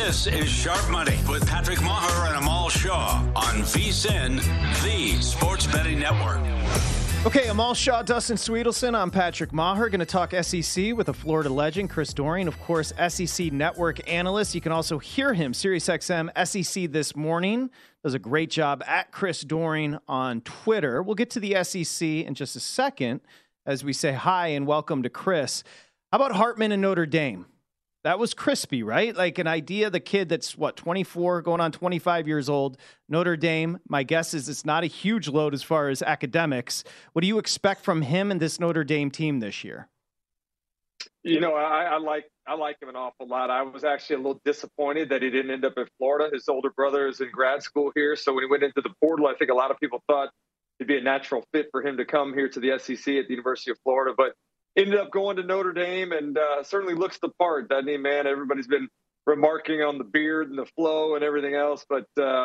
This is Sharp Money with Patrick Maher and Amal Shaw on VSiN, the Sports Betting Network. Okay, Amal Shaw, Dustin Sweetelson. I'm Patrick Maher. Going to talk SEC with a Florida legend, Chris Doering, of course, SEC Network analyst. You can also hear him, SiriusXM SEC This Morning. Does a great job at Chris Doering on Twitter. We'll get to the SEC in just a second as we say hi and welcome to Chris. How about Hartman and Notre Dame? That was crispy, right? Like an idea, the kid that's, 24, going on 25 years old, Notre Dame. My guess is it's not a huge load as far as academics. What do you expect from him and this Notre Dame team this year? You know, I like him an awful lot. I was actually a little disappointed that he didn't end up in Florida. His older brother is in grad school here. So when he went into the portal, I think a lot of people thought it'd be a natural fit for him to come here to the SEC at the University of Florida. But ended up going to Notre Dame and certainly looks the part, doesn't he, man? Everybody's been remarking on the beard and the flow and everything else, but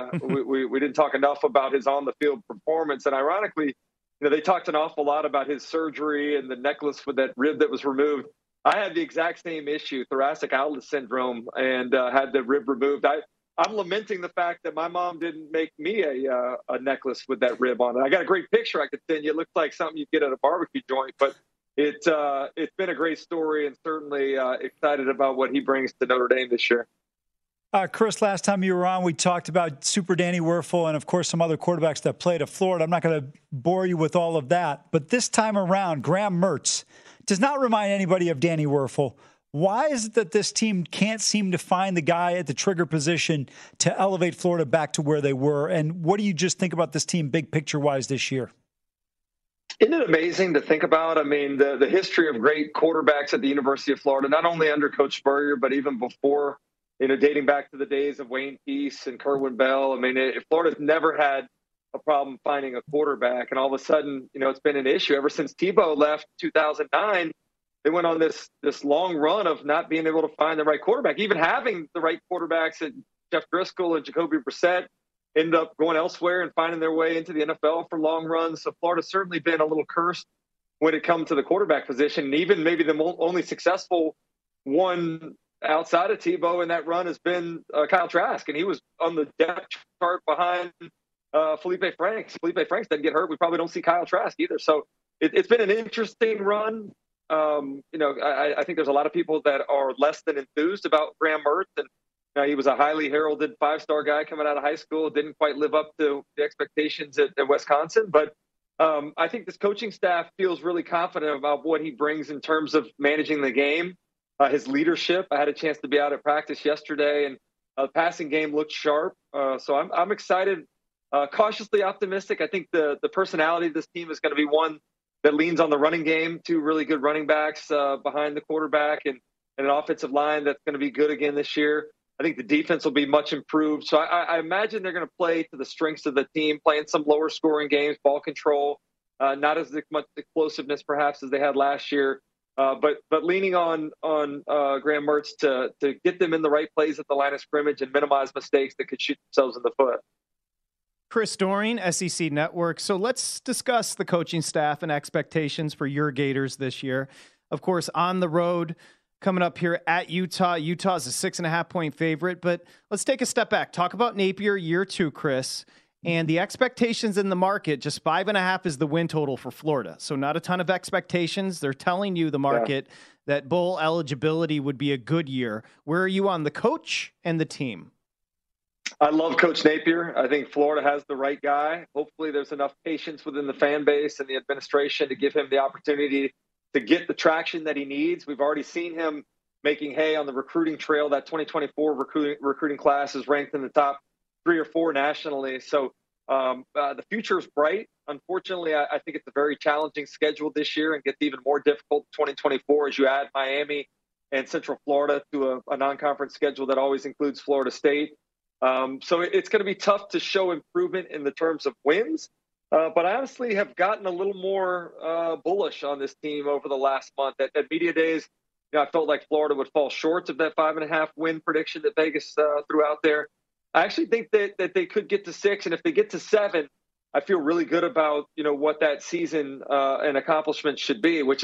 we didn't talk enough about his on-the-field performance. And ironically, you know, they talked an awful lot about his surgery and the necklace with that rib that was removed. I had the exact same issue, thoracic outlet syndrome, and had the rib removed. I'm lamenting the fact that my mom didn't make me a necklace with that rib on it. I got a great picture I could send you. It looks like something you'd get at a barbecue joint, but it's been a great story, and certainly excited about what he brings to Notre Dame this year. Chris, last time you were on, we talked about Super Danny Werfel and, of course, some other quarterbacks that played at Florida. I'm not going to bore you with all of that. But this time around, Graham Mertz does not remind anybody of Danny Werfel. Why is it that this team can't seem to find the guy at the trigger position to elevate Florida back to where they were? And what do you just think about this team big picture-wise this year? Isn't it amazing to think about? I mean, the history of great quarterbacks at the University of Florida, not only under Coach Spurrier, but even before, you know, dating back to the days of Wayne Peace and Kerwin Bell. I mean, Florida's never had a problem finding a quarterback. And all of a sudden, you know, it's been an issue ever since Tebow left in 2009. They went on this long run of not being able to find the right quarterback, even having the right quarterbacks at Jeff Driscoll and Jacoby Brissett. Ended up going elsewhere and finding their way into the NFL for long runs. So Florida's certainly been a little cursed when it comes to the quarterback position. And even maybe the only successful one outside of Tebow in that run has been Kyle Trask. And he was on the depth chart behind Felipe Franks. Felipe Franks didn't get hurt. We probably don't see Kyle Trask either. So it's been an interesting run. You know, I think there's a lot of people that are less than enthused about Graham Mertz. And he was a highly heralded five-star guy coming out of high school, didn't quite live up to the expectations at Wisconsin. But I think this coaching staff feels really confident about what he brings in terms of managing the game, his leadership. I had a chance to be out at practice yesterday, and the passing game looked sharp. So I'm excited, cautiously optimistic. I think the personality of this team is going to be one that leans on the running game, two really good running backs behind the quarterback, and an offensive line that's going to be good again this year. I think the defense will be much improved. So I imagine they're going to play to the strengths of the team, playing some lower scoring games, ball control, not as much explosiveness perhaps as they had last year, but leaning on Graham Mertz to get them in the right plays at the line of scrimmage and minimize mistakes that could shoot themselves in the foot. Chris Doering, SEC Network. So let's discuss the coaching staff and expectations for your Gators this year. Of course, on the road, coming up here at Utah. Utah's a 6.5-point favorite, but let's take a step back. Talk about Napier year 2, Chris, and the expectations in the market. Just 5.5 is the win total for Florida. So not a ton of expectations. They're telling you, the market, that bowl eligibility would be a good year. Where are you on the coach and the team? I love Coach Napier. I think Florida has the right guy. Hopefully there's enough patience within the fan base and the administration to give him the opportunity to get the traction that he needs. We've already seen him making hay on the recruiting trail. That 2024 recruiting class is ranked in the top 3 or 4 nationally. So the future is bright. Unfortunately, I think it's a very challenging schedule this year, and gets even more difficult in 2024 as you add Miami and Central Florida to a non-conference schedule that always includes Florida State. So it's going to be tough to show improvement in the terms of wins. But I honestly have gotten a little more bullish on this team over the last month. At media days, I felt like Florida would fall short of that 5.5 win prediction that Vegas threw out there. I actually think that they could get to 6, and if they get to 7, I feel really good about what that season and accomplishment should be, which is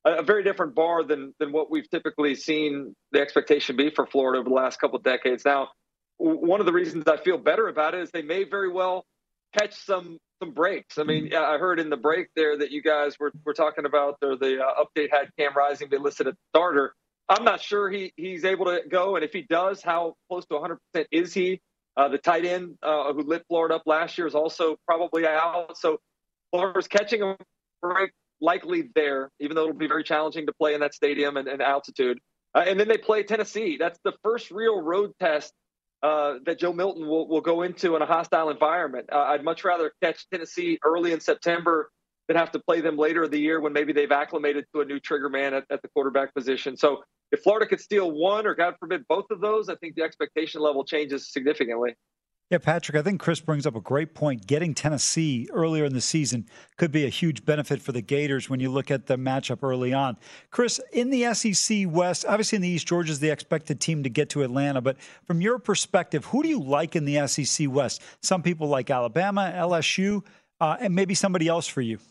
a very different bar than what we've typically seen the expectation be for Florida over the last couple of decades. Now, one of the reasons I feel better about it is they may very well catch some breaks. I mean, I heard in the break there that you guys were talking about the update had Cam Rising been listed as starter. I'm not sure he's able to go, and if he does, how close to 100% is he? The tight end who lit Florida up last year is also probably out. So Florida's catching a break likely there, even though it'll be very challenging to play in that stadium and altitude. And then they play Tennessee. That's the first real road test that Joe Milton will go into in a hostile environment. I'd much rather catch Tennessee early in September than have to play them later in the year when maybe they've acclimated to a new trigger man at the quarterback position. So if Florida could steal one or, God forbid, both of those, I think the expectation level changes significantly. Yeah, Patrick, I think Chris brings up a great point. Getting Tennessee earlier in the season could be a huge benefit for the Gators when you look at the matchup early on. Chris, in the SEC West, obviously in the East, Georgia's the expected team to get to Atlanta. But from your perspective, who do you like in the SEC West? Some people like Alabama, LSU, and maybe somebody else for you.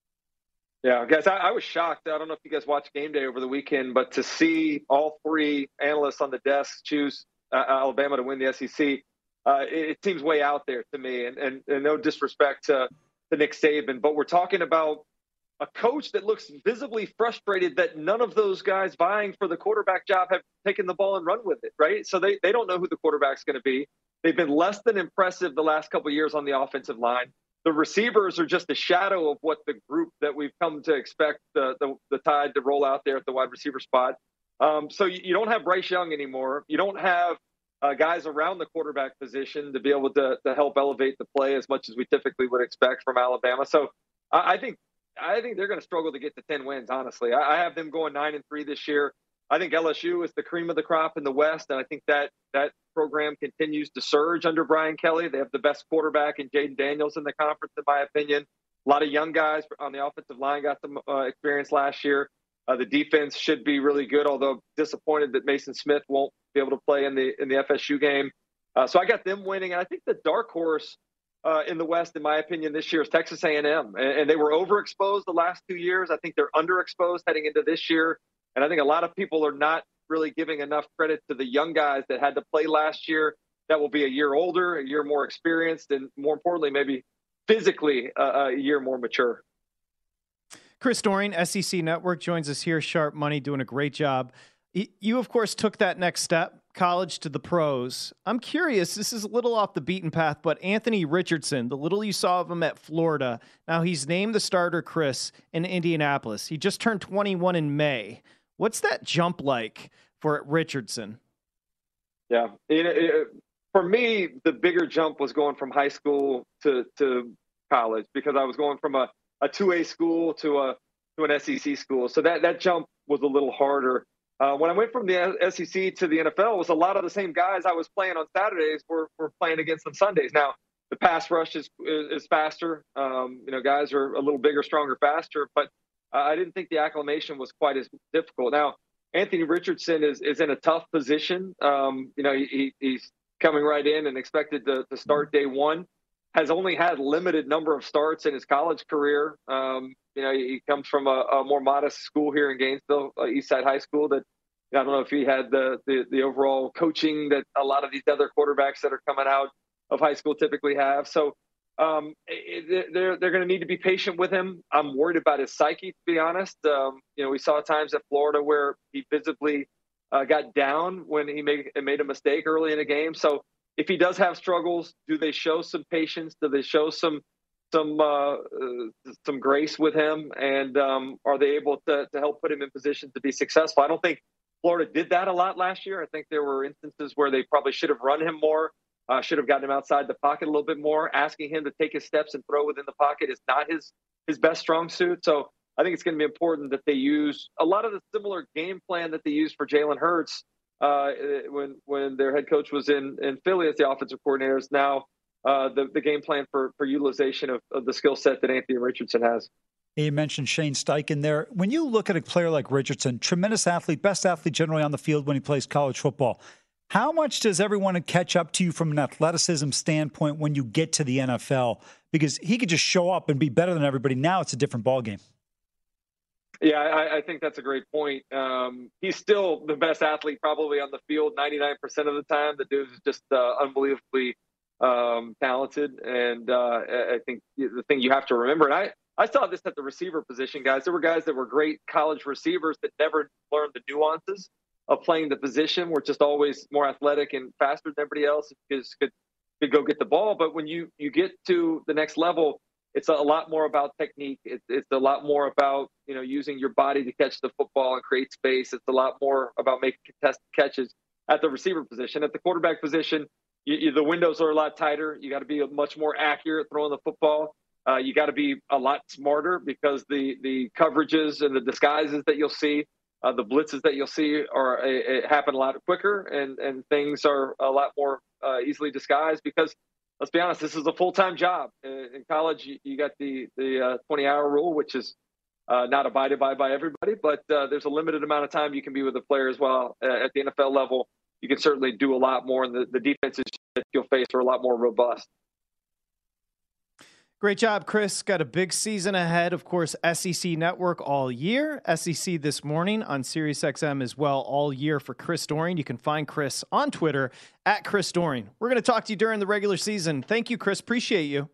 Yeah, guys, I was shocked. I don't know if you guys watched Game Day over the weekend, but to see all three analysts on the desk choose Alabama to win the SEC, it seems way out there to me. And no disrespect to Nick Saban, but we're talking about a coach that looks visibly frustrated that none of those guys vying for the quarterback job have taken the ball and run with it, right? So they don't know who the quarterback's going to be. They've been less than impressive the last couple of years on the offensive line. The receivers are just a shadow of what the group that we've come to expect the Tide to roll out there at the wide receiver spot. So you don't have Bryce Young anymore. You don't have guys around the quarterback position to be able to help elevate the play as much as we typically would expect from Alabama. So I think they're going to struggle to get to 10 wins, honestly. I have them going 9-3 this year. I think LSU is the cream of the crop in the West, and I think that program continues to surge under Brian Kelly. They have the best quarterback in Jaden Daniels in the conference, in my opinion. A lot of young guys on the offensive line got some experience last year. The defense should be really good, although disappointed that Mason Smith won't be able to play in the FSU game. So I got them winning. And I think the dark horse in the West, in my opinion, this year is Texas A&M. And they were overexposed the last 2 years. I think they're underexposed heading into this year. And I think a lot of people are not really giving enough credit to the young guys that had to play last year that will be a year older, a year more experienced, and more importantly, maybe physically a year more mature. Chris Doering, SEC Network, joins us here. Sharp Money, doing a great job. You, of course, took that next step, college to the pros. I'm curious, this is a little off the beaten path, but Anthony Richardson, the little you saw of him at Florida, now he's named the starter, Chris, in Indianapolis. He just turned 21 in May. What's that jump like for Richardson? Yeah, for me, the bigger jump was going from high school to college, because I was going from a 2A school to an SEC school. So that jump was a little harder. When I went from the SEC to the NFL, it was a lot of the same guys I was playing on Saturdays were playing against on Sundays. Now, the pass rush is faster. Guys are a little bigger, stronger, faster, but I didn't think the acclimation was quite as difficult. Now, Anthony Richardson is in a tough position. He's coming right in and expected to start day one. Has only had limited number of starts in his college career. He comes from a more modest school here in Gainesville, Eastside High School. That I don't know if he had the overall coaching that a lot of these other quarterbacks that are coming out of high school typically have. So they're going to need to be patient with him. I'm worried about his psyche, to be honest. We saw times at Florida where he visibly got down when he made a mistake early in a game. So if he does have struggles, do they show some patience? Do they show some grace with him? And are they able to help put him in position to be successful? I don't think Florida did that a lot last year. I think there were instances where they probably should have run him more, should have gotten him outside the pocket a little bit more. Asking him to take his steps and throw within the pocket is not his best strong suit. So I think it's going to be important that they use a lot of the similar game plan that they used for Jalen Hurts when their head coach was in Philly as the offensive coordinator. Is now the game plan for utilization of the skill set that Anthony Richardson has. You mentioned Shane Steichen there. When you look at a player like Richardson, tremendous athlete, best athlete generally on the field when he plays college football, how much does everyone catch up to you from an athleticism standpoint when you get to the NFL? Because he could just show up and be better than everybody. Now it's a different ballgame. Yeah, I think that's a great point. He's still the best athlete probably on the field 99% of the time. The dude is just unbelievably talented. And I think the thing you have to remember, and I saw this at the receiver position, guys. There were guys that were great college receivers that never learned the nuances of playing the position, were just always more athletic and faster than everybody else, because could go get the ball. But when you get to the next level, it's a lot more about technique. It's a lot more about, using your body to catch the football and create space. It's a lot more about making contested catches at the receiver position. At the quarterback position, the windows are a lot tighter. You got to be much more accurate throwing the football. You got to be a lot smarter, because the coverages and the disguises that you'll see, the blitzes that you'll see happen a lot quicker, and things are a lot more easily disguised, because let's be honest, this is a full-time job. In college, you got the 20-hour rule, which is not abided by everybody, but there's a limited amount of time you can be with a player as well. At the NFL level, you can certainly do a lot more, and the defenses that you'll face are a lot more robust. Great job, Chris. Got a big season ahead. Of course, SEC Network all year. SEC This Morning on SiriusXM as well all year for Chris Doering. You can find Chris on Twitter at Chris Doering. We're going to talk to you during the regular season. Thank you, Chris. Appreciate you.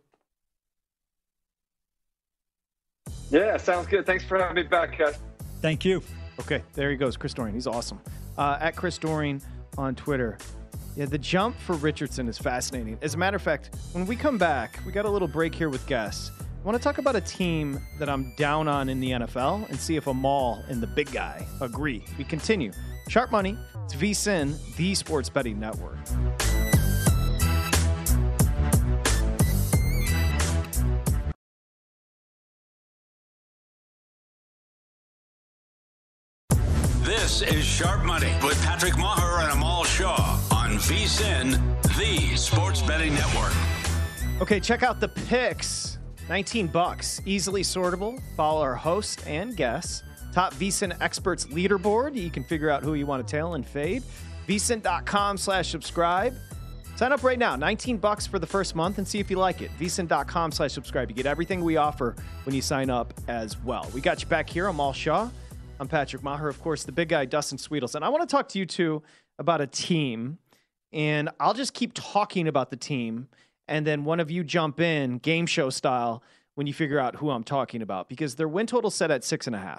Yeah, sounds good. Thanks for having me back, guys. Thank you. Okay, there he goes. Chris Doering. He's awesome. At Chris Doering on Twitter. Yeah, the jump for Richardson is fascinating. As a matter of fact, when we come back, we got a little break here with guests. I want to talk about a team that I'm down on in the NFL and see if Amal and the big guy agree. We continue. Sharp Money. It's VSiN, the Sports Betting Network. This is Sharp Money with Patrick Maher and Amal Shaw on VSiN, the Sports Betting Network. Okay, check out the picks. $19, easily sortable. Follow our host and guests. Top VSiN experts leaderboard. You can figure out who you want to tail and fade. VSiN.com/subscribe. Sign up right now. $19 for the first month and see if you like it. VSiN.com/subscribe. You get everything we offer when you sign up as well. We got you back here. I'm Amal Shaw. I'm Patrick Maher, of course, the big guy, Dustin Sweetelson. I want to talk to you two about a team, and I'll just keep talking about the team, and then one of you jump in, game show style, when you figure out who I'm talking about, because their win total set at 6.5,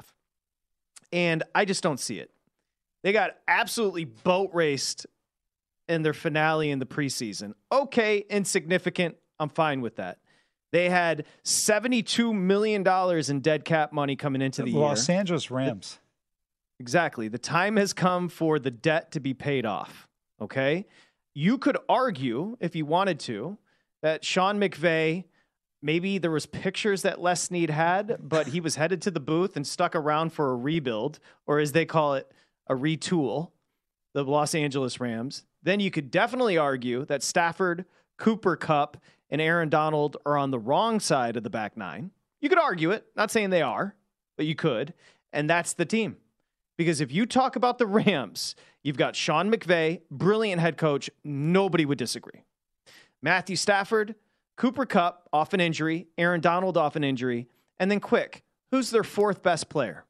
and I just don't see it. They got absolutely boat raced in their finale in the preseason. Okay, insignificant. I'm fine with that. They had $72 million in dead cap money coming into the year. Los Angeles Rams. Exactly. The time has come for the debt to be paid off. Okay. You could argue, if you wanted to, that Sean McVay, maybe there was pictures that Les Snead had, but he was headed to the booth and stuck around for a rebuild, or as they call it, a retool, the Los Angeles Rams. Then you could definitely argue that Stafford, Cooper Kupp, and Aaron Donald are on the wrong side of the back nine. You could argue it. Not saying they are, but you could. And that's the team. Because if you talk about the Rams, you've got Sean McVay, brilliant head coach. Nobody would disagree. Matthew Stafford, Cooper Kupp off an injury, Aaron Donald off an injury, and then quick, who's their fourth best player?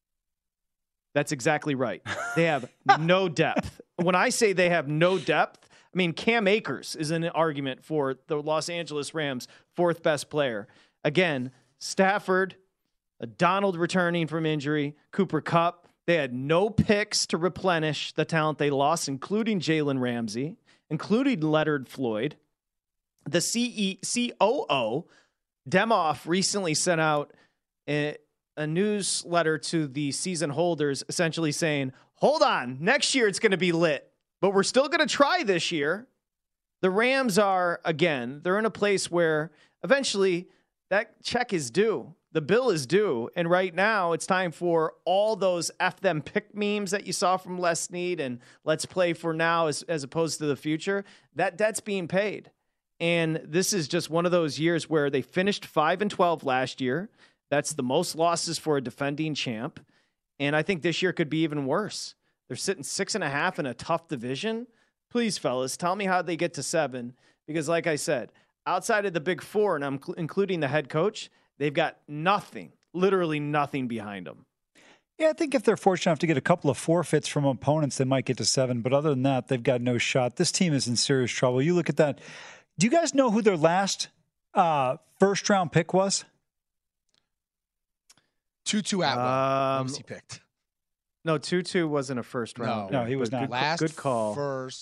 That's exactly right. They have no depth. When I say they have no depth, I mean, Cam Akers is an argument for the Los Angeles Rams' fourth best player. Again, Stafford, Donald returning from injury, Cooper Kupp. They had no picks to replenish the talent they lost, including Jalen Ramsey, including Leonard Floyd. The COO, Demoff, recently sent out a newsletter to the season holders essentially saying, hold on, next year it's going to be lit. But we're still going to try this year. The Rams are, again, they're in a place where eventually that check is due. The bill is due. And right now it's time for all those F them pick memes that you saw from Les Snead and let's play for now as opposed to the future. That debt's being paid. And this is just one of those years where they finished 5-12 last year. That's the most losses for a defending champ. And I think this year could be even worse. They're sitting 6.5 in a tough division. Please, fellas, tell me how they get to 7. Because like I said, outside of the big four, and I'm including the head coach, they've got nothing, literally nothing behind them. Yeah, I think if they're fortunate enough to get a couple of forfeits from opponents, they might get to 7. But other than that, they've got no shot. This team is in serious trouble. You look at that. Do you guys know who their last first-round pick was? Tutu Atwell. Who was he picked? No, Tutu wasn't a first round. No, he was not. Good call.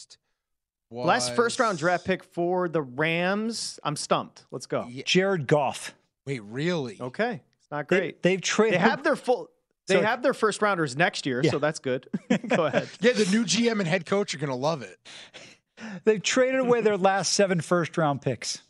Last first-round draft pick for the Rams. I'm stumped. Let's go. Yeah. Jared Goff. Wait, really? Okay, it's not great. They've traded. They have their full. They have their first rounders next year, so that's good. Go ahead. Yeah, the new GM and head coach are going to love it. They've traded away their last 7 first-round picks.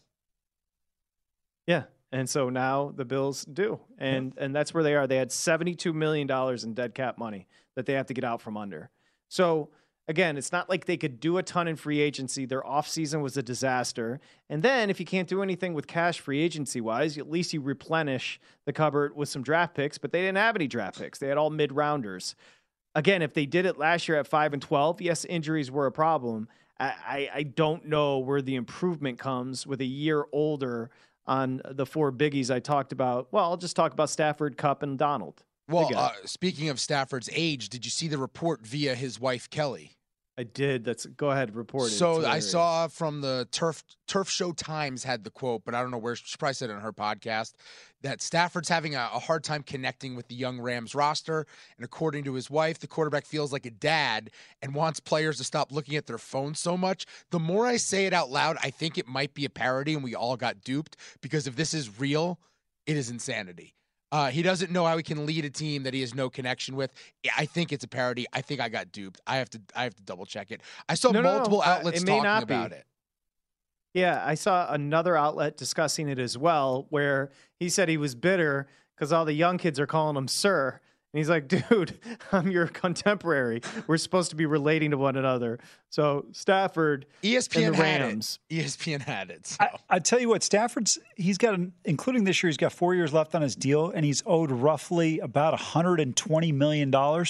Yeah, and so now the Bills do, and that's where they are. They had $72 million in dead cap money that they have to get out from under. So again, it's not like they could do a ton in free agency. Their offseason was a disaster. And then if you can't do anything with cash free agency-wise, at least you replenish the cupboard with some draft picks, but they didn't have any draft picks. They had all mid-rounders. Again, if they did it last year at 5 and 12, yes, injuries were a problem. I don't know where the improvement comes with a year older on the 4 biggies I talked about. Well, I'll just talk about Stafford, Kupp, and Donald. Well, speaking of Stafford's age, did you see the report via his wife, Kelly? I did. Go ahead, report it. So I saw from the Turf Show Times had the quote, but I don't know where. She probably said it on her podcast, that Stafford's having a hard time connecting with the young Rams roster. And according to his wife, the quarterback feels like a dad and wants players to stop looking at their phones so much. The more I say it out loud, I think it might be a parody and we all got duped, because if this is real, it is insanity. He doesn't know how he can lead a team that he has no connection with. I think it's a parody. I think I got duped. I have to double check it. I saw multiple outlets talking about it. Yeah, I saw another outlet discussing it as well, where he said he was bitter because all the young kids are calling him sir. And he's like, dude, I'm your contemporary. We're supposed to be relating to one another. So Stafford ESPN and the Rams. ESPN had it. So. I tell you what, he's got, including this year, he's got 4 years left on his deal, and he's owed roughly about $120 million.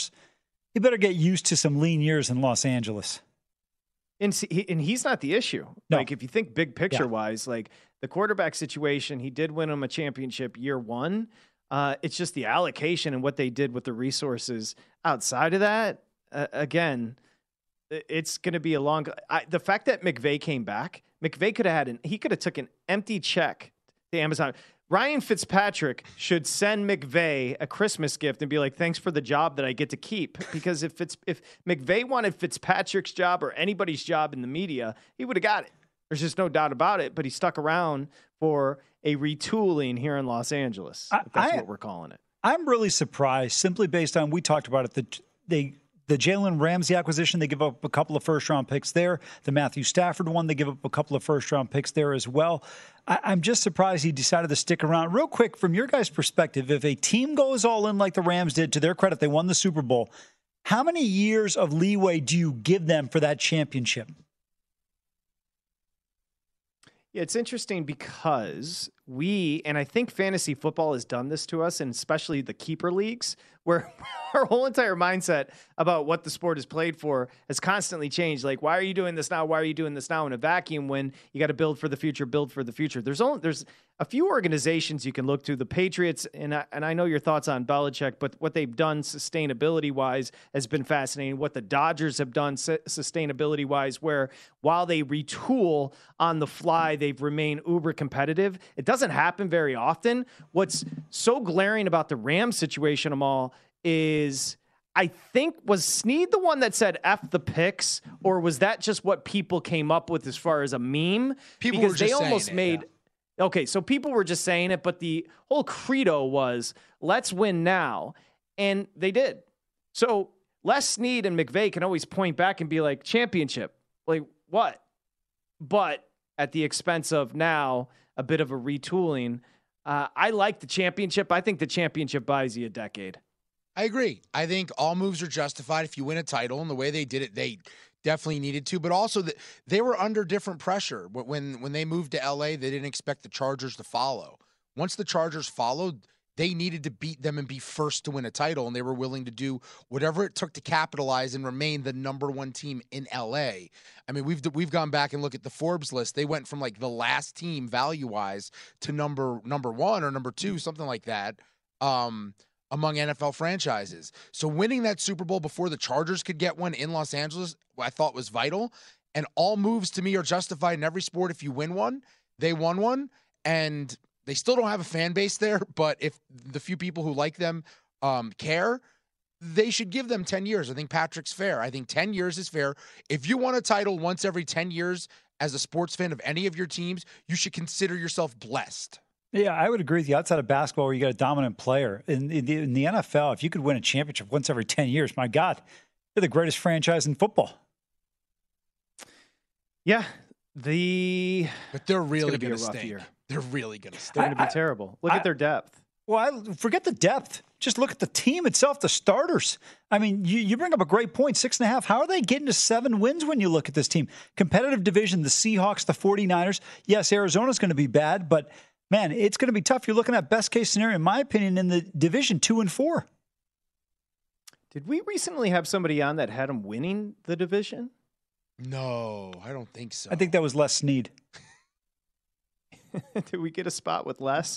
He better get used to some lean years in Los Angeles. And he's not the issue. No. Like, if you think big picture-wise, like the quarterback situation, he did win him a championship year 1. It's just the allocation and what they did with the resources outside of that. Again, it's going to be a long. The fact that McVay came back, McVay could have took an empty check to Amazon. Ryan Fitzpatrick should send McVay a Christmas gift and be like, "Thanks for the job that I get to keep." Because if McVay wanted Fitzpatrick's job or anybody's job in the media, he would have got it. There's just no doubt about it. But he stuck around for a retooling here in Los Angeles. That's what we're calling it. I'm really surprised, simply based on, we talked about it, the Jalen Ramsey acquisition, they give up a couple of first-round picks there. The Matthew Stafford one, they give up a couple of first-round picks there as well. I'm just surprised he decided to stick around. Real quick, from your guys' perspective, if a team goes all in like the Rams did, to their credit, they won the Super Bowl, how many years of leeway do you give them for that championship? Yeah, it's interesting because and I think fantasy football has done this to us, and especially the keeper leagues, where our whole entire mindset about what the sport is played for has constantly changed. Like, why are you doing this now? Why are you doing this now in a vacuum when you got to build for the future, There's a few organizations you can look to. The Patriots, and I know your thoughts on Belichick, but what they've done sustainability-wise has been fascinating. What the Dodgers have done sustainability-wise, where while they retool on the fly, they've remained uber competitive. It doesn't happen very often. What's so glaring about the Rams situation, Amal, is I think, was Snead the one that said F the picks, or was that just what people came up with as far as a meme? People were just saying it, yeah. Okay, so people were just saying it, but the whole credo was, let's win now. And they did. So Les Snead and McVay can always point back and be like, championship. Like, what? But at the expense of now a bit of a retooling. I like the championship. I think the championship buys you a decade. I agree. I think all moves are justified if you win a title, and the way they did it, they definitely needed to. But also, they were under different pressure. When they moved to L.A., they didn't expect the Chargers to follow. Once the Chargers followed, they needed to beat them and be first to win a title, and they were willing to do whatever it took to capitalize and remain the number one team in L.A. I mean, we've gone back and looked at the Forbes list. They went from like the last team value-wise to number one or number two, something like that. among NFL franchises. So winning that Super Bowl before the Chargers could get one in Los Angeles, I thought was vital. And all moves to me are justified in every sport. If you win one, they won one, and they still don't have a fan base there. But if the few people who like them care, they should give them 10 years. I think Patrick's fair. I think 10 years is fair. If you won a title once every 10 years as a sports fan of any of your teams, you should consider yourself blessed. Yeah, I would agree with you. Outside of basketball, where you got a dominant player, in the NFL, if you could win a championship once every 10 years, my God, you're the greatest franchise in football. Yeah, but they're really going to stink. Year. They're really going to stink. They're going to be terrible. Look at their depth. Well, forget the depth. Just look at the team itself, the starters. I mean, you bring up a great point, 6.5. How are they getting to 7 wins when you look at this team? Competitive division, the Seahawks, the 49ers. Yes, Arizona's going to be bad, but, man, it's going to be tough. You're looking at best case scenario, in my opinion, in the division 2-4. Did we recently have somebody on that had them winning the division? No, I don't think so. I think that was Les Snead. Did we get a spot with Les?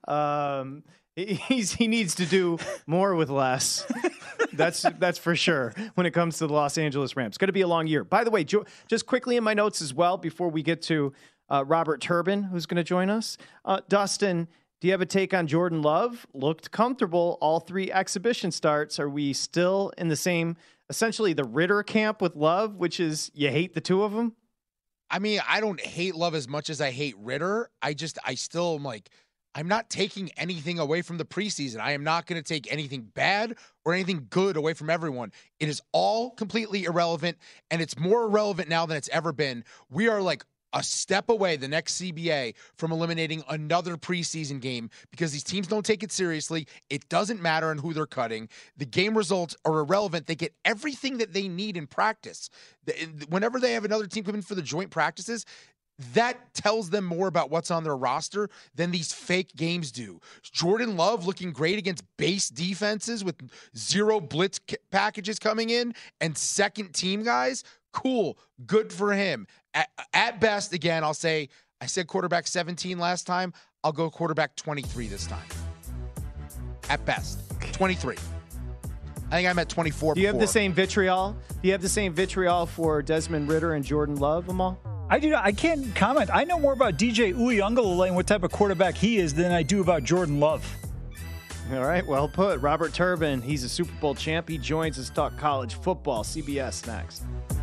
He needs to do more with less. That's for sure when it comes to the Los Angeles Rams. It's going to be a long year. By the way, just quickly in my notes as well, before we get to Robert Turbin, who's going to join us. Dustin, do you have a take on Jordan Love? Looked comfortable all 3 exhibition starts. Are we still in the same, essentially the Ritter camp with Love, which is you hate the two of them? I mean, I don't hate Love as much as I hate Ritter. I still am like, I'm not taking anything away from the preseason. I am not going to take anything bad or anything good away from everyone. It is all completely irrelevant, and it's more irrelevant now than it's ever been. We are like a step away, the next CBA, from eliminating another preseason game because these teams don't take it seriously. It doesn't matter on who they're cutting. The game results are irrelevant. They get everything that they need in practice. Whenever they have another team come in for the joint practices, that tells them more about what's on their roster than these fake games do. Jordan Love looking great against base defenses with 0 blitz packages coming in and second team guys. Cool. Good for him. At best, again, I'll say, I said quarterback 17 last time. I'll go quarterback 23 this time. At best, 23. I think I'm at 24. Do you have the same vitriol? Do you have the same vitriol for Desmond Ritter and Jordan Love, Amal? I do not. I can't comment. I know more about DJ Uiagalelei and what type of quarterback he is than I do about Jordan Love. All right, well put. Robert Turbin, he's a Super Bowl champ. He joins us to talk college football. CBS next.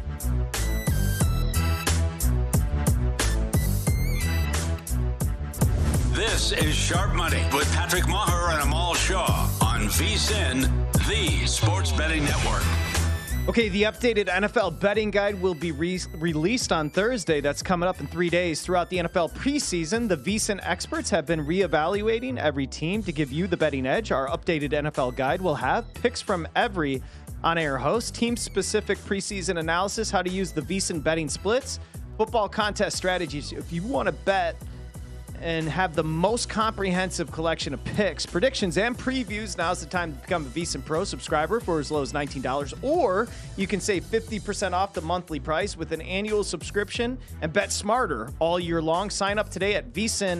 This is Sharp Money with Patrick Maher and Amal Shaw on VSiN, the Sports Betting Network. Okay, the updated NFL betting guide will be released on Thursday. That's coming up in 3 days. Throughout the NFL preseason, the VSiN experts have been reevaluating every team to give you the betting edge. Our updated NFL guide will have picks from every on-air host, team-specific preseason analysis, how to use the VSiN betting splits, football contest strategies. If you want to bet and have the most comprehensive collection of picks, predictions, and previews, now's the time to become a VSiN Pro subscriber for as low as $19. Or you can save 50% off the monthly price with an annual subscription and bet smarter all year long. Sign up today at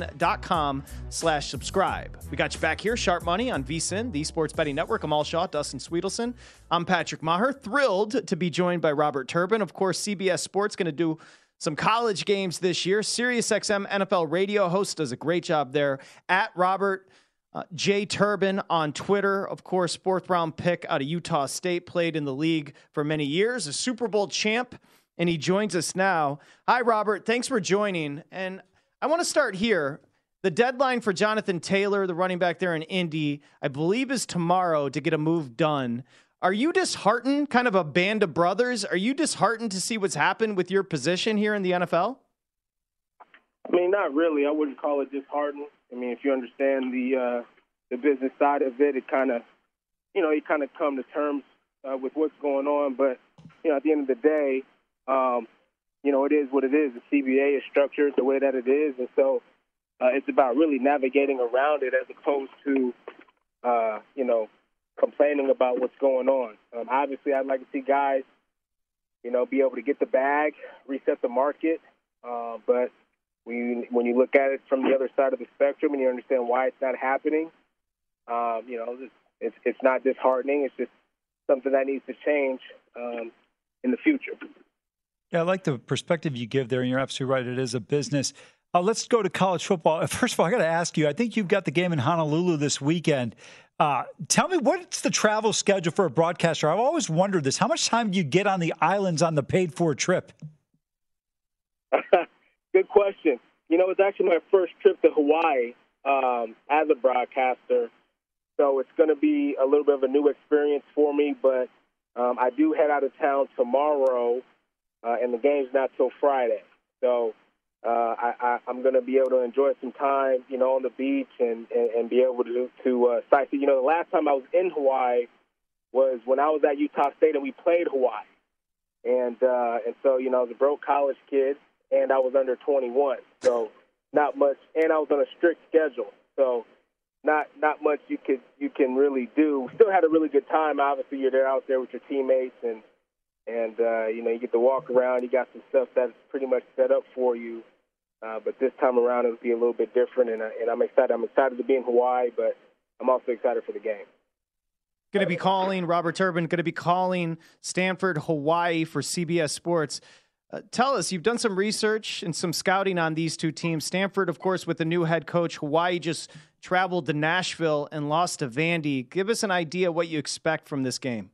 vsin.com/subscribe. We got you back here, Sharp Money on VSiN, the Sports Betting Network. Amal Shaw, Dustin Sweetelson. I'm Patrick Maher. Thrilled to be joined by Robert Turbin. Of course, CBS Sports going to do some college games this year. SiriusXM NFL radio host does a great job there. At Robert J. Turbin on Twitter. Of course, 4th round pick out of Utah State, played in the league for many years, a Super Bowl champ, and he joins us now. Hi, Robert. Thanks for joining. And I want to start here. The deadline for Jonathan Taylor, the running back there in Indy, I believe is tomorrow to get a move done. Are you disheartened, kind of a band of brothers? Are you disheartened to see what's happened with your position here in the NFL? I mean, not really. I wouldn't call it disheartened. I mean, if you understand the business side of it, it kind of, you kind of come to terms with what's going on. But, at the end of the day, it is what it is. The CBA is structured the way that it is. And so it's about really navigating around it as opposed to, complaining about what's going on. Obviously, I'd like to see guys, be able to get the bag, reset the market. But when you look at it from the other side of the spectrum and you understand why it's not happening, it's it's not disheartening. It's just something that needs to change in the future. Yeah, I like the perspective you give there, and you're absolutely right. It is a business. Let's go to college football. First of all, I got to ask you, I think you've got the game in Honolulu this weekend. Tell me, what's the travel schedule for a broadcaster? I've always wondered this. How much time do you get on the islands on the paid-for trip? Good question. It's actually my first trip to Hawaii as a broadcaster, so it's going to be a little bit of a new experience for me, but I do head out of town tomorrow, and the game's not till Friday. So I'm going to be able to enjoy some time, on the beach and be able to sightsee. The last time I was in Hawaii was when I was at Utah State and we played Hawaii. And so, I was a broke college kid and I was under 21. So not much, and I was on a strict schedule. So not much you can really do. Still had a really good time. Obviously, you're out there with your teammates and you get to walk around. You got some stuff that's pretty much set up for you. But this time around, it'll be a little bit different, and I'm excited. I'm excited to be in Hawaii, but I'm also excited for the game. Going to be calling, Robert Turbin, going to be calling Stanford, Hawaii for CBS Sports. Tell us, you've done some research and some scouting on these two teams. Stanford, of course, with the new head coach. Hawaii just traveled to Nashville and lost to Vandy. Give us an idea what you expect from this game.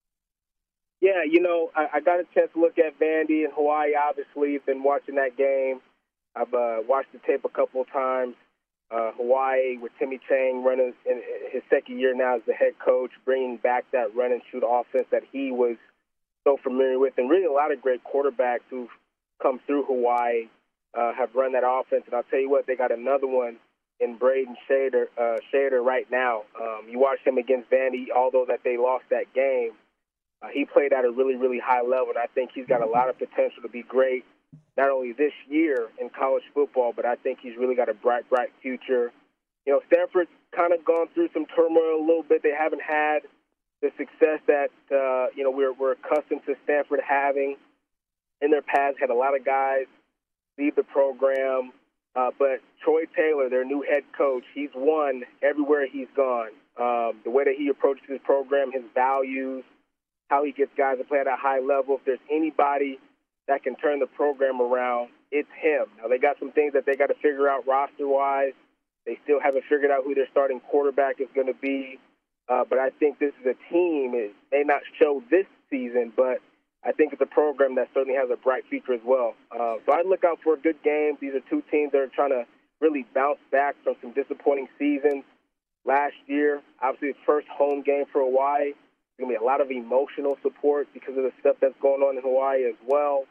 Yeah, I got a chance to look at Vandy and Hawaii, obviously. Been watching that game. I've watched the tape a couple of times. Hawaii with Timmy Chang running in his second year now as the head coach, bringing back that run and shoot offense that he was so familiar with. And really a lot of great quarterbacks who've come through Hawaii have run that offense. And I'll tell you what, they got another one in Braden Shader right now. You watch him against Vandy, although that they lost that game. He played at a really, really high level, and I think he's got a lot of potential to be great, not only this year in college football, but I think he's really got a bright, bright future. Stanford's kind of gone through some turmoil a little bit. They haven't had the success that, we're accustomed to Stanford having in their past. Had a lot of guys leave the program. But Troy Taylor, their new head coach, he's won everywhere he's gone. The way that he approaches his program, his values, how he gets guys to play at a high level. If there's anybody that can turn the program around, it's him. Now, they got some things that they got to figure out roster-wise. They still haven't figured out who their starting quarterback is going to be. But I think this is a team. It may not show this season, but I think it's a program that certainly has a bright future as well. So I look out for a good game. These are two teams that are trying to really bounce back from some disappointing seasons last year. Obviously, the first home game for Hawaii. There's going to be a lot of emotional support because of the stuff that's going on in Hawaii as well.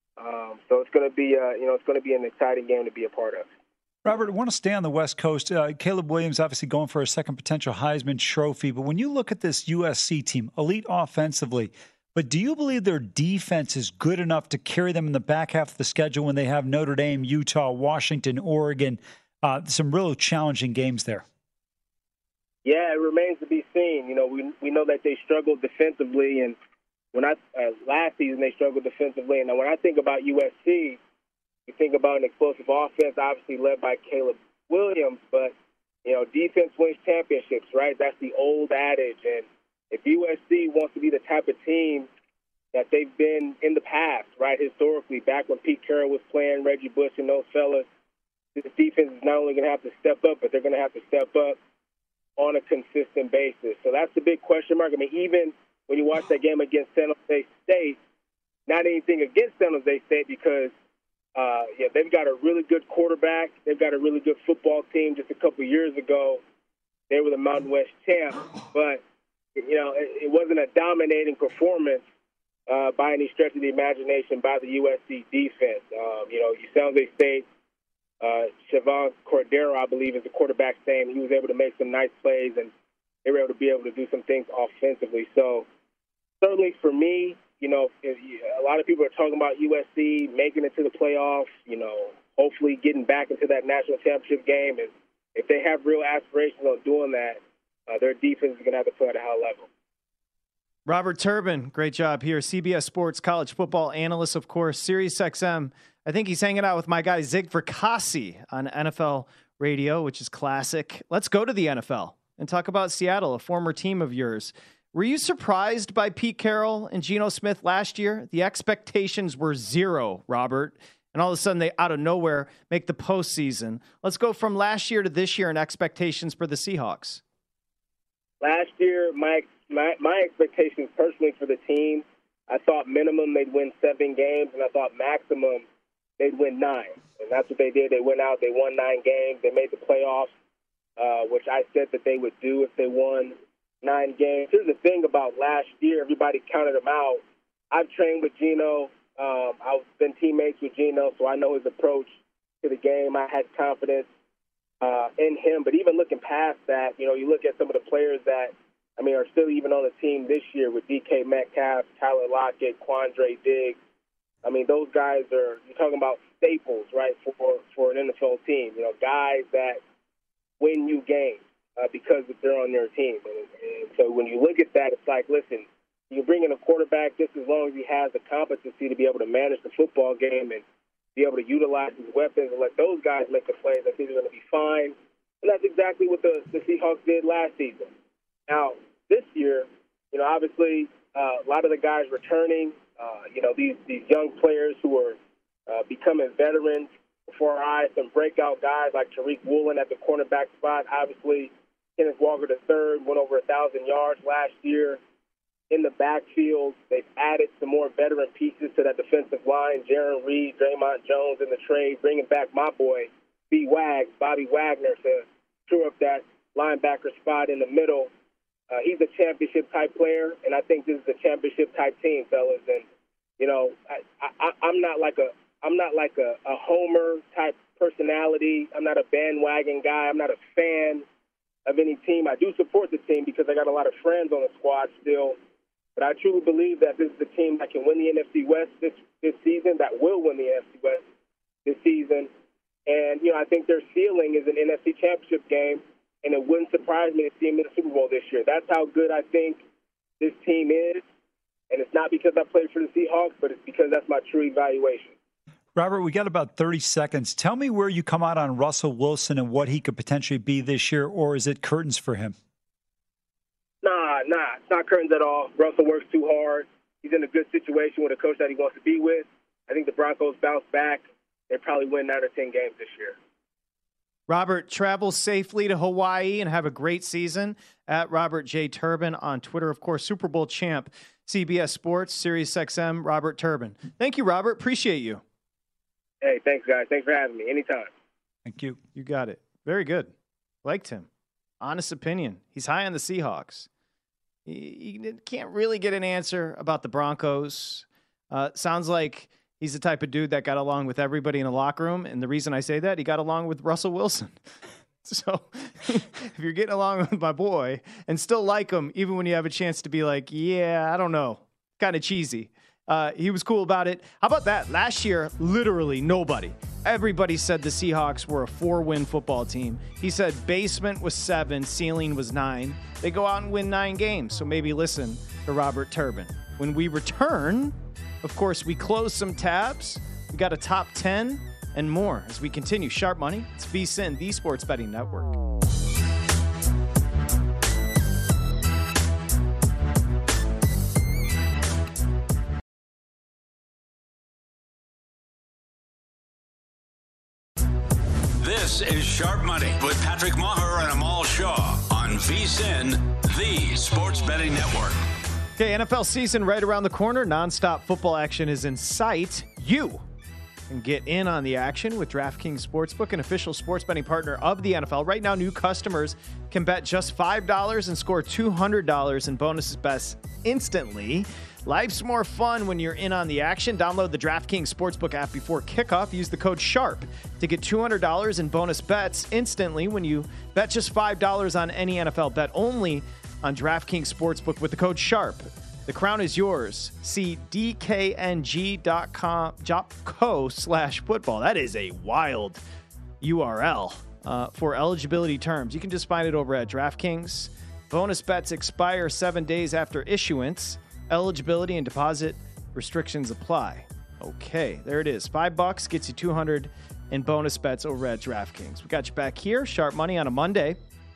So it's going to be, it's going to be an exciting game to be a part of. Robert, I want to stay on the West Coast. Caleb Williams obviously going for a second potential Heisman Trophy. But when you look at this USC team, elite offensively, but do you believe their defense is good enough to carry them in the back half of the schedule when they have Notre Dame, Utah, Washington, Oregon, some real challenging games there? Yeah, it remains to be seen. We know that they struggled defensively, and last season they struggled defensively. And when I think about USC, you think about an explosive offense, obviously led by Caleb Williams, but defense wins championships, right? That's the old adage. And if USC wants to be the type of team that they've been in the past, right, historically, back when Pete Carroll was playing, Reggie Bush and those fellas, this defense is not only going to have to step up, but they're going to have to step up on a consistent basis. So that's the big question mark. I mean, even when you watch that game against San Jose State, not anything against San Jose State because, they've got a really good quarterback. They've got a really good football team. Just a couple of years ago, they were the Mountain West champs. But, it wasn't a dominating performance by any stretch of the imagination by the USC defense. San Jose State, Chavon Cordero, I believe, is the quarterback's name. He was able to make some nice plays, and they were able to do some things offensively. So certainly for me, a lot of people are talking about USC making it to the playoffs, hopefully getting back into that national championship game. And if they have real aspirations on doing that, their defense is going to have to play at a high level. Robert Turbin, great job here. CBS Sports college football analyst, of course. SiriusXM. I think he's hanging out with my guy Zig Fracassi on NFL radio, which is classic. Let's go to the NFL. and talk about Seattle, a former team of yours. Were you surprised by Pete Carroll and Geno Smith last year? The expectations were zero, Robert, and all of a sudden they, out of nowhere, make the postseason. Let's go from last year to this year and expectations for the Seahawks. Last year, my expectations personally for the team, I thought minimum they'd win 7 games, and I thought maximum they'd win 9. And that's what they did. They went out, they won 9 games, they made the playoffs, which I said that they would do if they won 9 games. Here's the thing about last year, everybody counted them out. I've trained with Geno. I've been teammates with Geno, so I know his approach to the game. I had confidence in him. But even looking past that, you look at some of the players that, are still even on the team this year with DK Metcalf, Tyler Lockett, Quandre Diggs. Those guys you're talking about staples, right, for an NFL team. Guys that win you games because they're on their team. And so when you look at that, it's like, listen, you bring in a quarterback just as long as he has the competency to be able to manage the football game and be able to utilize his weapons and let those guys make the plays. I think they're going to be fine. And that's exactly what the Seahawks did last season. Now, this year, obviously a lot of the guys returning, these young players who are becoming veterans before our eyes, some breakout guys like Tariq Woolen at the cornerback spot. Obviously, Kenneth Walker III went over 1,000 yards last year. In the backfield, they've added some more veteran pieces to that defensive line. Jaron Reed, Draymond Jones in the trade, bringing back my boy, Bobby Wagner, to shore up that linebacker spot in the middle. He's a championship-type player, and I think this is a championship-type team, fellas. And, I'm not like a homer-type personality. I'm not a bandwagon guy. I'm not a fan of any team. I do support the team because I got a lot of friends on the squad still. But I truly believe that this is the team that can win the NFC West this season, that will win the NFC West this season. And, I think their ceiling is an NFC Championship game, and it wouldn't surprise me to see them in the Super Bowl this year. That's how good I think this team is. And it's not because I played for the Seahawks, but it's because that's my true evaluation. Robert, we got about 30 seconds. Tell me where you come out on Russell Wilson and what he could potentially be this year, or is it curtains for him? Nah, it's not curtains at all. Russell works too hard. He's in a good situation with a coach that he wants to be with. I think the Broncos bounce back. They probably win 9 or 10 games this year. Robert, travel safely to Hawaii and have a great season. At Robert J. Turbin on Twitter. Of course, Super Bowl champ, CBS Sports, Sirius XM, Robert Turbin. Thank you, Robert. Appreciate you. Hey, thanks, guys. Thanks for having me. Anytime. Thank you. You got it. Very good. Liked him. Honest opinion. He's high on the Seahawks. He can't really get an answer about the Broncos. Sounds like he's the type of dude that got along with everybody in the locker room. And the reason I say that, he got along with Russell Wilson. So if you're getting along with my boy and still like him, even when you have a chance to be like, yeah, I don't know, kind of cheesy. He was cool about it. How about that? Last year, literally nobody. Everybody said the Seahawks were a 4-win football team. He said basement was 7, ceiling was 9. They go out and win 9 games. So maybe listen to Robert Turbin. When we return, of course, we close some tabs. We got a top 10 and more as we continue Sharp Money. It's VSiN, the Sports Betting Network. This is Sharp Money with Patrick Maher and Amal Shaw on VSiN, the Sports Betting Network. Okay, NFL season right around the corner. Nonstop football action is in sight. You can get in on the action with DraftKings Sportsbook, an official sports betting partner of the NFL. Right now, new customers can bet just $5 and score $200 in bonuses bets instantly. Life's more fun when you're in on the action. Download the DraftKings Sportsbook app before kickoff. Use the code SHARP to get $200 in bonus bets instantly when you bet just $5 on any NFL bet, only on DraftKings Sportsbook with the code SHARP. The crown is yours. See dkng.co/football. That is a wild URL for eligibility terms. You can just find it over at DraftKings. Bonus bets expire 7 days after issuance. Eligibility and deposit restrictions apply. Okay, there it is. $5 gets you $200 in bonus bets over at DraftKings. We got you back here, Sharp Money on a Monday.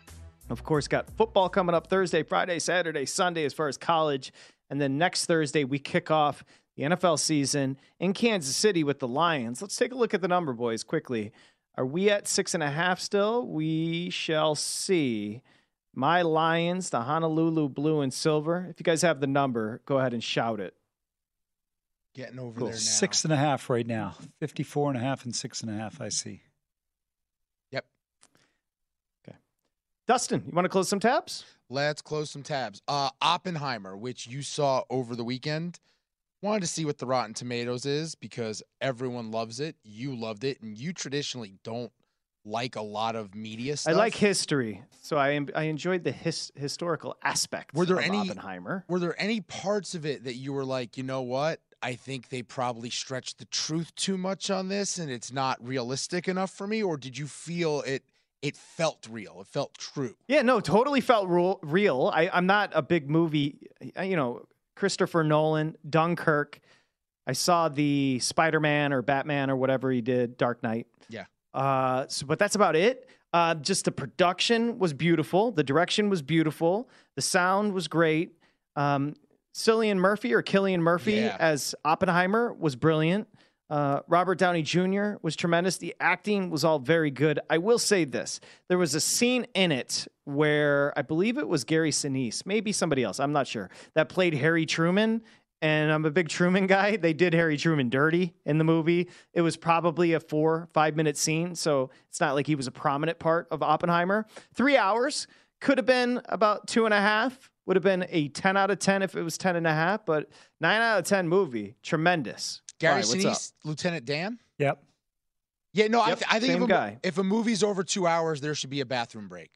Of course, got football coming up Thursday, Friday, Saturday, Sunday as far as college. And then next Thursday, we kick off the NFL season in Kansas City with the Lions. Let's take a look at the number, boys, quickly. Are we at 6.5 still? We shall see. My Lions, the Honolulu Blue and Silver. If you guys have the number, go ahead and shout it. Getting over there now. 6.5 right now. 54.5 and 6.5, I see. Yep. Okay. Dustin, you want to close some tabs? Let's close some tabs. Oppenheimer, which you saw over the weekend. Wanted to see what the Rotten Tomatoes is because everyone loves it. You loved it, and you traditionally don't like a lot of media stuff. I like history, so I enjoyed the historical aspects of Oppenheimer. Were there any parts of it that you were like, you know what? I think they probably stretched the truth too much on this, and it's not realistic enough for me? Or did you feel it felt real? It felt true? Yeah, no, totally felt real. I'm not a big movie, Christopher Nolan, Dunkirk. I saw the Spider-Man or Batman or whatever he did, Dark Knight. Yeah. But that's about it. Just the production was beautiful. The direction was beautiful. The sound was great. Cillian Murphy as Oppenheimer was brilliant. Robert Downey Jr. was tremendous. The acting was all very good. I will say this. There was a scene in it where I believe it was Gary Sinise, maybe somebody else, I'm not sure, that played Harry Truman. And I'm a big Truman guy. They did Harry Truman dirty in the movie. It was probably a 4-5 minute scene, so it's not like he was a prominent part of Oppenheimer. 3 hours, could have been about 2.5. Would have been a 10 out of 10 if it was 10.5, but 9 out of 10 movie. Tremendous. Gary Sinise, Lieutenant Dan? Yep. Yeah, no, yep, I think if a movie's over 2 hours, there should be a bathroom break.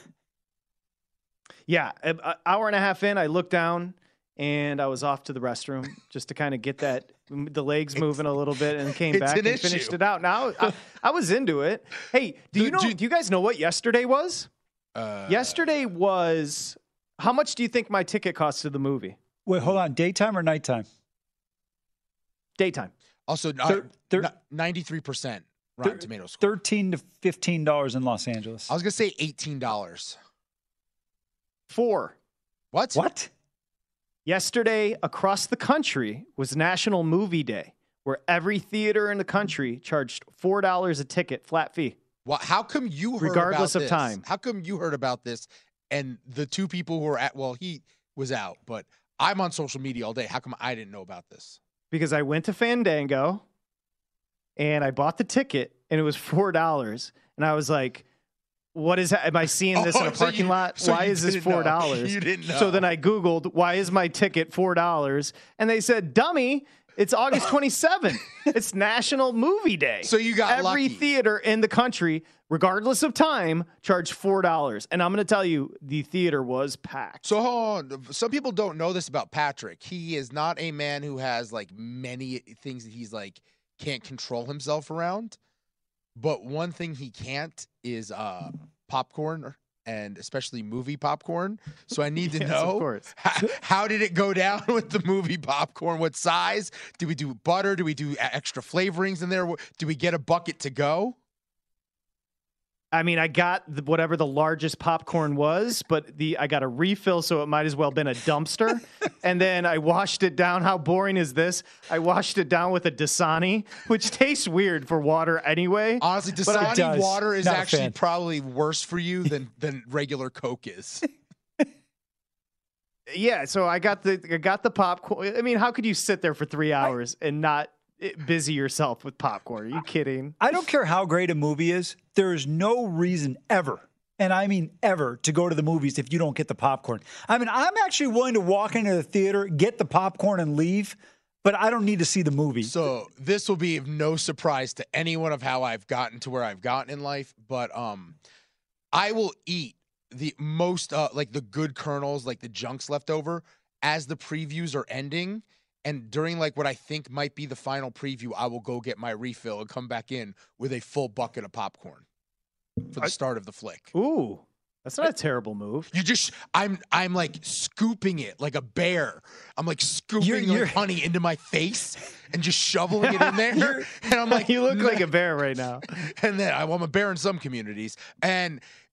Yeah, an hour and a half in, I looked down, and I was off to the restroom just to kind of get the legs moving a little bit, and came back and finished it out. Now I was into it. Hey, do you guys know what yesterday was? Yesterday was, how much do you think my ticket cost to the movie? Wait, hold on. Daytime or nighttime? Daytime. Also, 93% Rotten Tomatoes score. $13 to $15 in Los Angeles. I was going to say $18. 4. What? Yesterday, across the country, was National Movie Day, where every theater in the country charged $4 a ticket, flat fee. Well, how come you heard regardless about of time? How come you heard about this and the two people who were he was out, but I'm on social media all day. How come I didn't know about this? Because I went to Fandango and I bought the ticket and it was $4. And I was like, what is that? Am I seeing this in a parking lot? Why is this $4? You didn't know. So then I Googled, why is my ticket $4? And they said, dummy, it's August 27th. It's National Movie Day. So you got every lucky. Theater in the country, regardless of time, charged $4. And I'm going to tell you, the theater was packed. So hold on. Some people don't know this about Patrick. He is not a man who has like many things that he's like can't control himself around. But one thing he can't is popcorn, and especially movie popcorn. So I need to know, how did it go down with the movie popcorn? What size? Do we do butter? Do we do extra flavorings in there? Do we get a bucket to go? I mean, I got whatever the largest popcorn was, but I got a refill, so it might as well have been a dumpster. And then I washed it down. How boring is this? I washed it down with a Dasani, which tastes weird for water anyway. Honestly, Dasani water is actually probably worse for you than regular Coke is. Yeah, so I got the popcorn. I mean, how could you sit there for 3 hours and not busy yourself with popcorn? Are you kidding? I don't care how great a movie is. There is no reason ever, and I mean ever, to go to the movies if you don't get the popcorn. I mean, I'm actually willing to walk into the theater, get the popcorn, and leave, but I don't need to see the movie. So this will be of no surprise to anyone of how I've gotten to where I've gotten in life, but I will eat the most, like the good kernels, like the junks left over, as the previews are ending. And during like what I think might be the final preview, I will go get my refill and come back in with a full bucket of popcorn for the start of the flick. Ooh, that's not a terrible move. I'm like scooping it like a bear. I'm like scooping like honey into my face and just shoveling it in there. And I'm like, you look like a bear right now. And then I'm a bear in some communities. And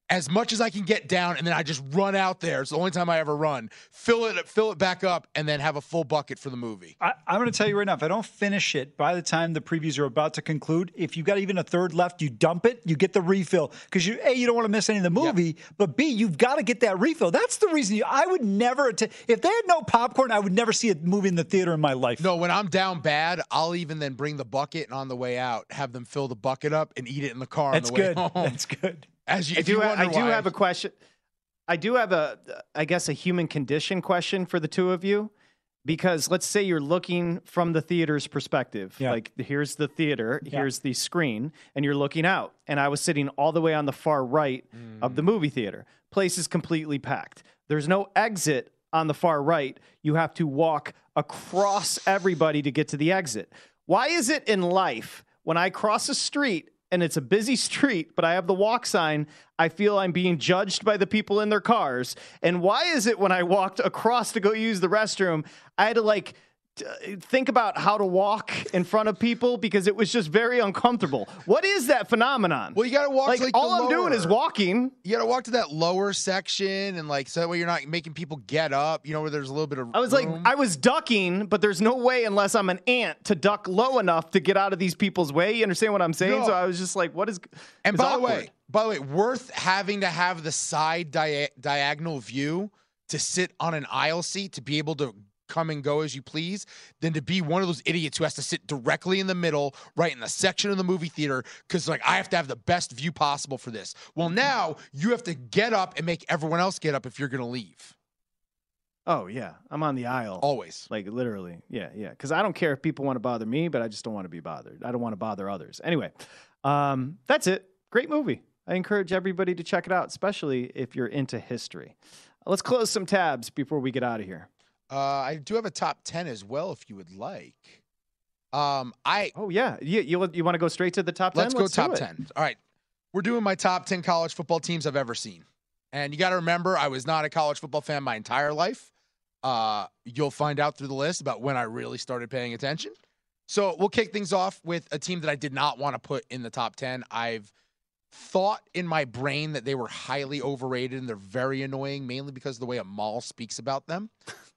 as much as I can get down, and then I just run out there. It's the only time I ever run. Fill it back up, and then have a full bucket for the movie. I'm going to tell you right now, if I don't finish it by the time the previews are about to conclude, if you've got even a third left, you dump it, you get the refill. Because A, you don't want to miss any of the movie, but B, you've got to get that refill. That's the reason I would never, if they had no popcorn, I would never see a movie in the theater in my life. No, when I'm down bad, I'll even then bring the bucket, and on the way out, have them fill the bucket up and eat it in the car on the way home. That's good. I do have a question. I do have I guess a human condition question for the two of you, because let's say you're looking from the theater's perspective. Yeah. Like, here's the theater, here's the screen, and you're looking out. And I was sitting all the way on the far right of the movie theater. Place is completely packed. There's no exit on the far right. You have to walk across everybody to get to the exit. Why is it in life when I cross a street and it's a busy street, but I have the walk sign, I feel I'm being judged by the people in their cars? And why is it when I walked across to go use the restroom, I had to think about how to walk in front of people because it was just very uncomfortable? What is that phenomenon? Well, you got to walk to all I'm doing is walking. You got to walk to that lower section, and so that way you're not making people get up, where there's a little bit of room. I was ducking, but there's no way unless I'm an ant to duck low enough to get out of these people's way. You understand what I'm saying? No. So I was just like, what is And by the way, worth having to have the side diagonal view to sit on an aisle seat to be able to come and go as you please than to be one of those idiots who has to sit directly in the middle, right in the section of the movie theater, because I have to have the best view possible for this. Well, now you have to get up and make everyone else get up if you're going to leave. Oh, yeah. I'm on the aisle. Always. Literally. Yeah. Because I don't care if people want to bother me, but I just don't want to be bothered. I don't want to bother others. Anyway, that's it. Great movie. I encourage everybody to check it out, especially if you're into history. Let's close some tabs before we get out of here. I do have a top 10 as well, if you would like. You want to go straight to the top 10? Let's go top 10. All right. We're doing my top 10 college football teams I've ever seen. And you got to remember, I was not a college football fan my entire life. You'll find out through the list about when I really started paying attention. So we'll kick things off with a team that I did not want to put in the top 10. I've thought in my brain that they were highly overrated and they're very annoying, mainly because of the way Amal speaks about them.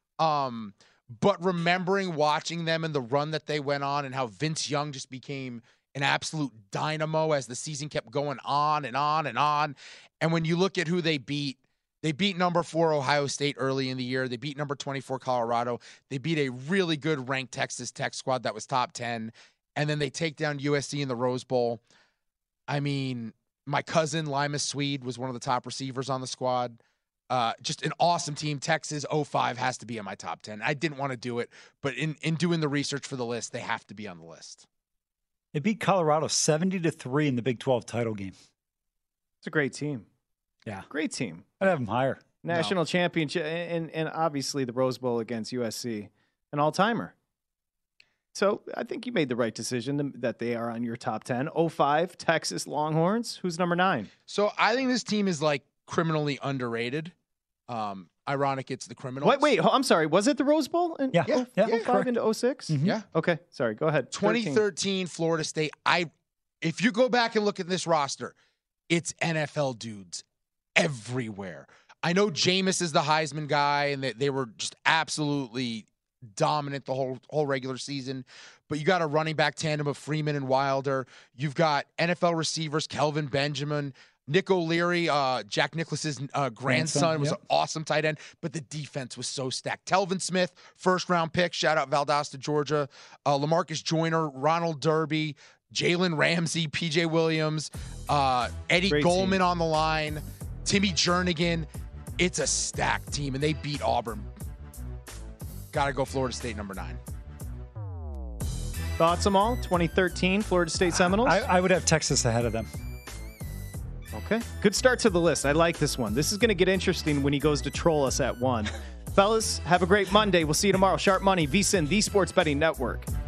But remembering watching them and the run that they went on and how Vince Young just became an absolute dynamo as the season kept going on and on and on. And when you look at who they beat number 4 Ohio State early in the year. They beat number 24 Colorado. They beat a really good ranked Texas Tech squad that was top 10. And then they take down USC in the Rose Bowl. I mean, my cousin Lima Swede was one of the top receivers on the squad. Just an awesome team. Texas 05 has to be in my top 10. I didn't want to do it, but in doing the research for the list, they have to be on the list. They beat Colorado 70-3 in the Big 12 title game. It's a great team. Yeah. Great team. I'd have them higher. National championship, and obviously the Rose Bowl against USC, an all-timer. So I think you made the right decision that they are on your top 10. 05, Texas Longhorns. Who's number 9? So I think this team is criminally underrated. Ironic, it's the Criminals. Wait, I'm sorry. Was it the Rose Bowl? Yeah. 05 into 06? Mm-hmm. Yeah. Okay. Sorry. Go ahead. 2013 Florida State. If you go back and look at this roster, it's NFL dudes everywhere. I know Jameis is the Heisman guy, and they were just absolutely dominant the whole regular season. But you got a running back tandem of Freeman and Wilder. You've got NFL receivers, Kelvin Benjamin, Nick O'Leary, Jack Nicklaus's grandson, was an awesome tight end, but the defense was so stacked. Telvin Smith, first-round pick, shout out Valdosta, Georgia. LaMarcus Joyner, Ronald Derby, Jalen Ramsey, P.J. Williams, Eddie Great Goldman team. on the line, Timmy Jernigan. It's a stacked team, and they beat Auburn. Got to go Florida State, number 9. Thoughts, Amal? 2013 Florida State Seminoles? I would have Texas ahead of them. Okay. Good start to the list. I like this one. This is going to get interesting when he goes to troll us at 1. Fellas, have a great Monday. We'll see you tomorrow. Sharp Money, VSiN, the Sports Betting Network.